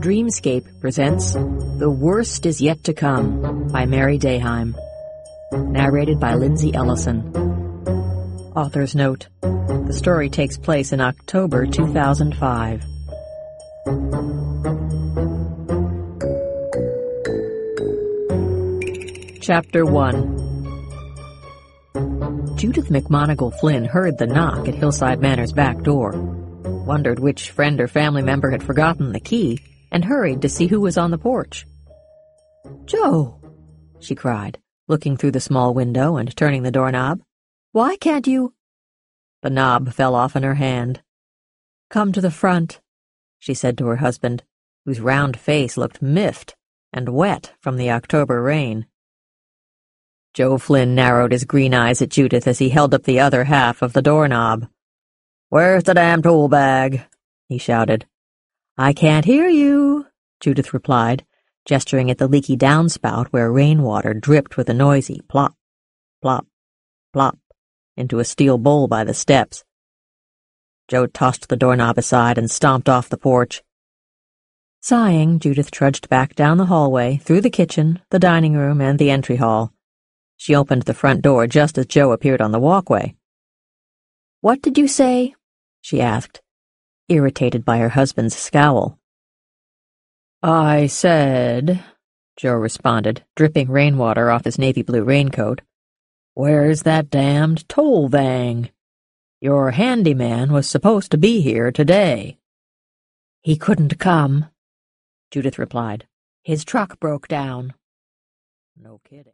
Dreamscape presents The Worst Is Yet to Come by Mary Dayheim. Narrated by Lindsay Ellison. Author's note: the story takes place in October 2005. Chapter 1. Judith McMonigal Flynn heard the knock at Hillside Manor's back door, wondered which friend or family member had forgotten the key, and hurried to see who was on the porch. "Joe," she cried, looking through the small window and turning the doorknob. "Why can't you—" The knob fell off in her hand. "Come to the front," she said to her husband, whose round face looked miffed and wet from the October rain. Joe Flynn narrowed his green eyes at Judith as he held up the other half of the doorknob. "Where's the damn tool bag?" he shouted. "I can't hear you," Judith replied, gesturing at the leaky downspout where rainwater dripped with a noisy plop, plop, plop into a steel bowl by the steps. Joe tossed the doorknob aside and stomped off the porch. Sighing, Judith trudged back down the hallway, through the kitchen, the dining room, and the entry hall. She opened the front door just as Joe appeared on the walkway. "What did you say?" she asked, irritated by her husband's scowl. "I said," Joe responded, dripping rainwater off his navy blue raincoat, "where's that damned toll thang? Your handyman was supposed to be here today." "He couldn't come," Judith replied. "His truck broke down." "No kidding."